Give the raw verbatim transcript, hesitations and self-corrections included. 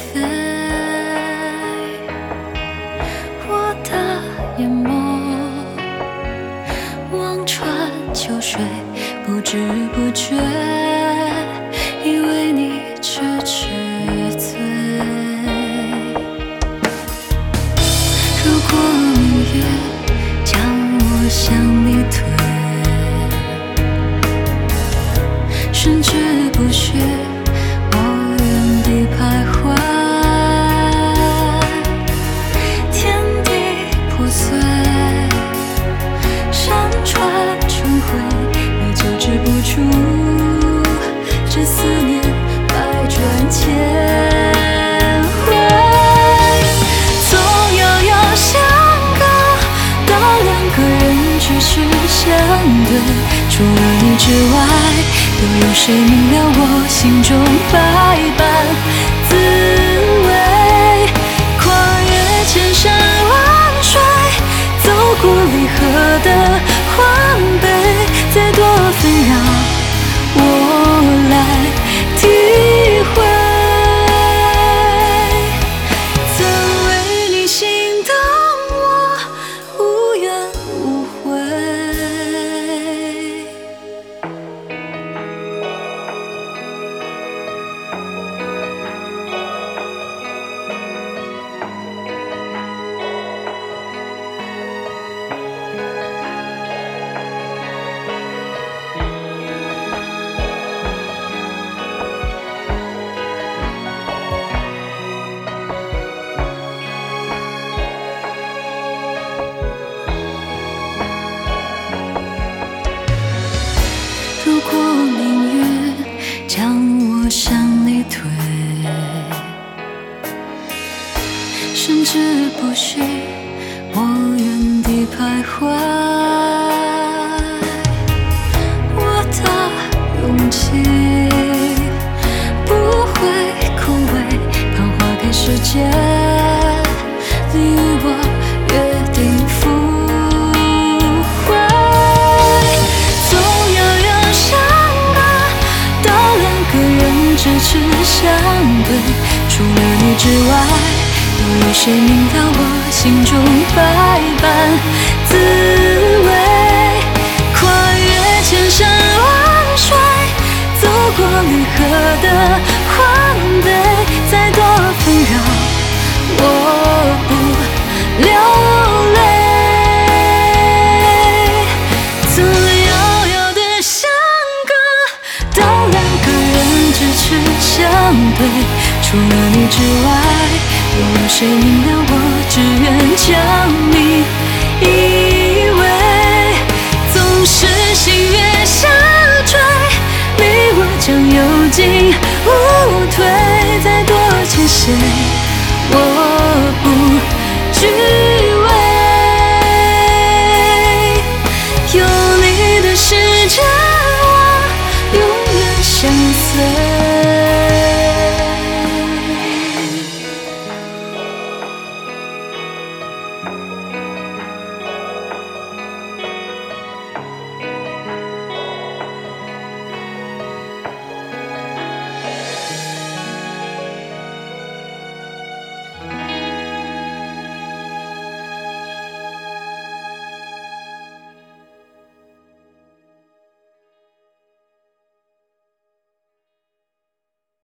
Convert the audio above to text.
飞，我的眼眸望穿秋水，不知不觉已为你痴痴醉。如果明月将我向你推，甚至不屑我原地徘徊，天地破碎，山川成灰，你就止不住这思念百转千回。从遥遥相隔到两个人咫尺相对，除了你之外，又有谁明了我心中百般滋味？跨越千山万水，走过离合的欢悲，再多纷扰我来体会。曾为你心动，我无怨无悔。如果命运将我向你推，甚至不许我原地徘徊，我的勇气不会枯萎，当花开时节，你与我约定赴会。从遥遥相隔到两个人咫尺相对，除了你之外，又有谁明了我心中百般滋味？跨越千山万水，走过离合的欢悲，再多纷扰我不流泪。从遥遥的相隔到两个人咫尺相对，除了你之外，又有谁明了我只愿将你依偎？纵使星月下坠，你我将有进无退，再多艰险我不惧畏。有你的世界，我永远相随。